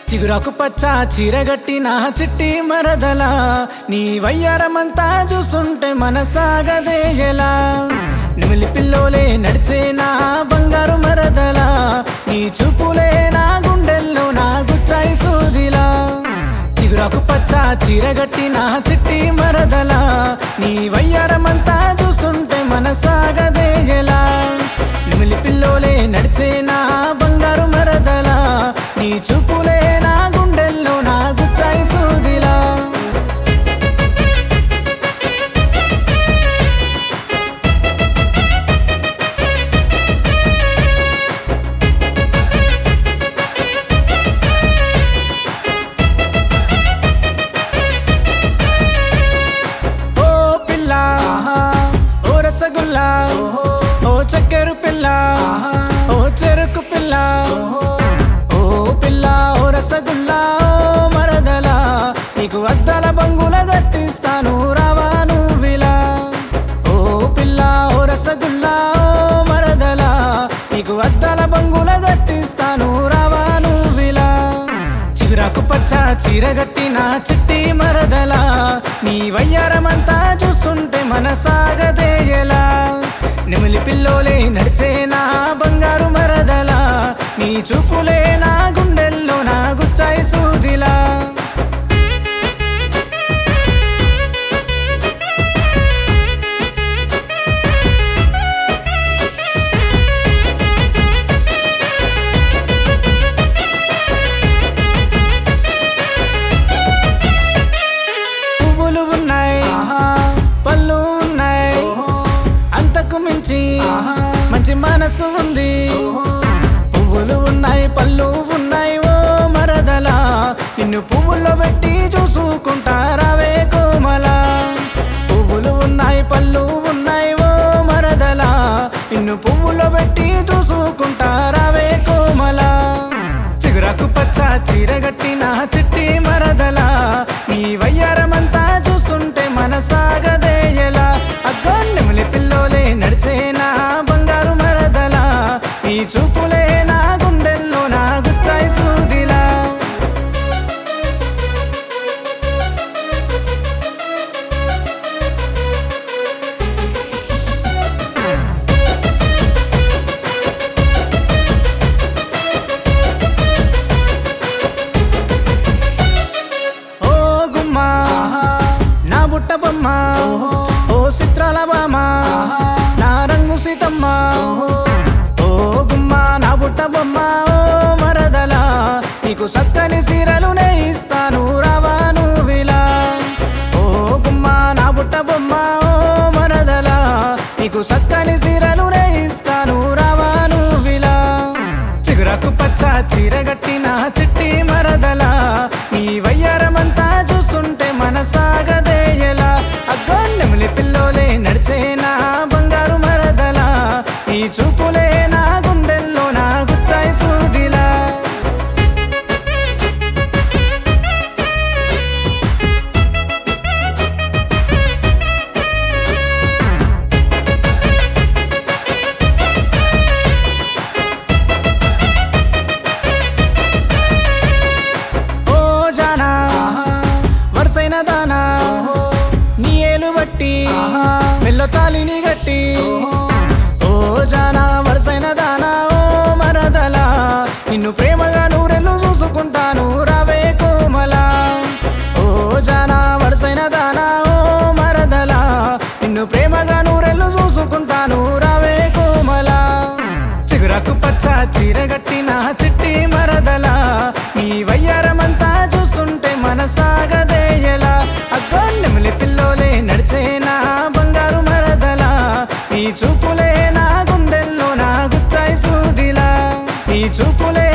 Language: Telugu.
చిగురాకు పచ్చ చీరగట్టిన చిట్టి మరదల నీ వయ్యారమంతా చూస్తుంటే మనసాగదేయలా నిమిలి పిల్లోలే నడిచేనా బంగారు మరదల నీ చూపులే నా గుండెల్లో నా గుచ్చాయి సూదిలా చిగురాకు పచ్చ చీరగట్టిన చిట్టి మరదల నీ వయ్యారమంతా చూస్తుంటే మనసాగదేయలా నిమిలి పిల్లోలే నడిచేనా బంగారు మరదల నీ చూపులే నా గుండెల్లో నా గుచ్చాయి సూదిలా ఓ పిల్ల ఓ రసగుల్లా ఓ చక్కెర పిల్ల ఓ చెరుకు పిల్ల ఓ పిల్ల ఓ రసగుల్లా ఓ మరదల నీకు అద్దాల బంగుల గట్టిస్తాను రావా నువ్విలా ఓ పిల్ల ఓ రసగుల్లా ఓ మరదల నీకు అద్దాల బంగుల గట్టిస్తాను రావా నువ్విలా చిగురాకు పచ్చ చీరగట్టిన చిట్టి మరదల నీ వయ్యారమంతా చూస్తుంటే మనసాగదేయలా నెమిలి పిల్లోలే నడిచేనా బంగారు మరదల నీ చూపులే నా గుండెల్లో నా గుచ్చాయి సూదిలా పువ్వులు ఉన్నాయి పళ్ళు ఉన్నాయి అంతకు మించి మంచి మనసు ఉంది పువ్వులు ఉన్నాయి పళ్ళు ఉన్నాయి ఓ మరదల నిన్ను పువ్వుల్లో పెట్టి చూసుకుంటారావే కోమల పువ్వులు ఉన్నాయి పళ్ళు ఉన్నాయి ఓ మరదల నిన్ను పువ్వుల్లో పెట్టి చూసుకుంటారావే కోమల చిగురాకు పచ్చ చీరగట్టిన చిట్టి మరదల నీ వయ్యారమంతా చూస్తుంటే మనసాగదేయలా అగ్గో నెమిలి పిల్లోలే నడిచేనా బంగారు మరదల నీ చూపులే నా గుండెల్లో నా గుచ్చాయి సూదిలా ఓ గుమ్మా నా బుట్ట బొమ్మ ఓ చిత్రాల బామ నా రంగు సీతమ్మ ఓ గుమ్మ నా బుట్ట బొమ్మ ఓ మరదల నీకు చక్కని సీరలు నేయిస్తాను రావా నువ్విలా ఓ గుమ్మ నా బుట్ట బొమ్మ ఓ మరదల నీకు చక్కని సీరలు నేయిస్తాను రావా నువ్విలా చిగురాకు పచ్చ చీరగట్టిన చిట్టి మరదల నీ వయ్యారమంతా చూస్తుంటే మనసాగదేయలా అగ్గో నెమిలి పిల్లోలే నడిచేనా బంగారు మరదల నీ చూపులే నా గుండెల్లో నా గుచ్చాయి సూదిలా ఓ జానా వరుసైన దానా నీ ఏలు బట్టి మెల్లో తాలిని గట్టి ఓ జానా వరుసైన దానా ఓ మరదల నిన్ను ప్రేమగా నూరెళ్ళు చూసుకుంటాను రావే కోమల ఓ జానా వరుసైన దానా ఓ మరదల నిన్ను ప్రేమగా నూరెళ్ళు చూసుకుంటాను రావే కోమల చిగురాకు పచ్చ చీరగట్టిన చిట్టి మరదల నీ వయ్యారమంతా చూస్తుంటే మనసాగదేయలా అగ్గో నెమిలి పిల్లోలే నడిచేనా బంగారు మరదల నీ చూపులే నా గుండెల్లో నా గుచ్చాయి సూదిలా నీ చూపులే